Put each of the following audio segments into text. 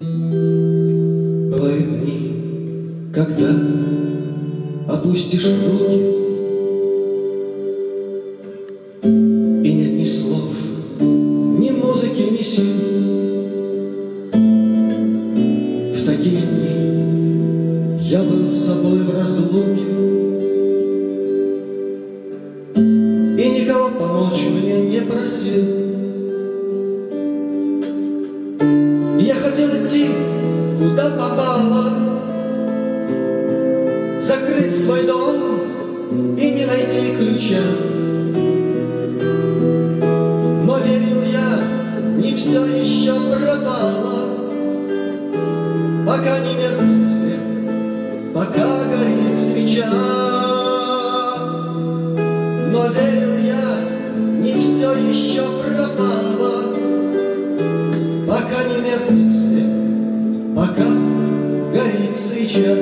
Бывают дни, когда опустишь руки, и нет ни слов, ни музыки, ни сил. В такие дни я был с собой в разлуке, и никого помочь мне не просил. Я хотел идти, куда попало, закрыть свой дом и не найти ключа. Но верил я, не все еще пропало, пока не меркнет свет, пока горит свеча. Но верил я, не все еще пропало, пока не меркнет свет, пока горит свеча.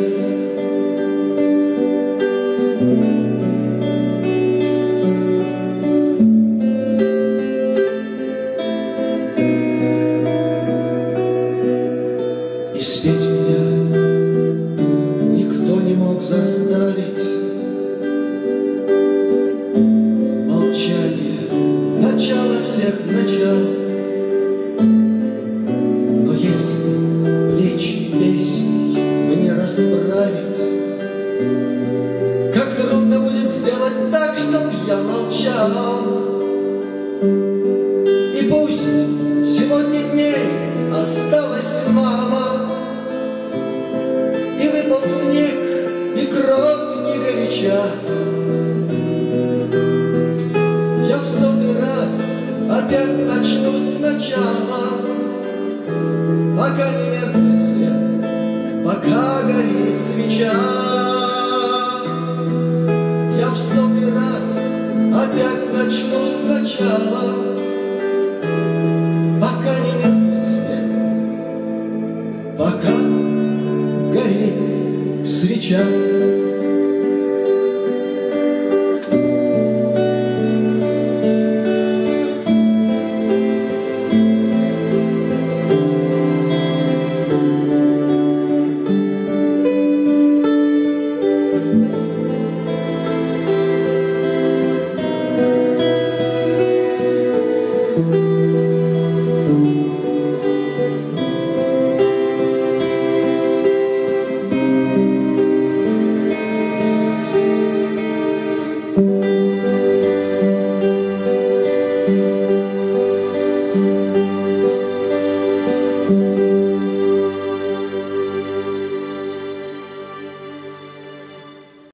И спеть меня никто не мог заставить. Молчание — начало всех начал. Но если плечи песней мне расправить, как трудно будет сделать так, чтоб я молчал. И пусть сегодня дней осталось мало, и выпал снег, и кровь не горяча, я в сотый раз опять начну сначала, пока не меркнет свет, пока горит свеча. Я в сотый раз опять начну сначала, пока не меркнет свет, пока горит свеча.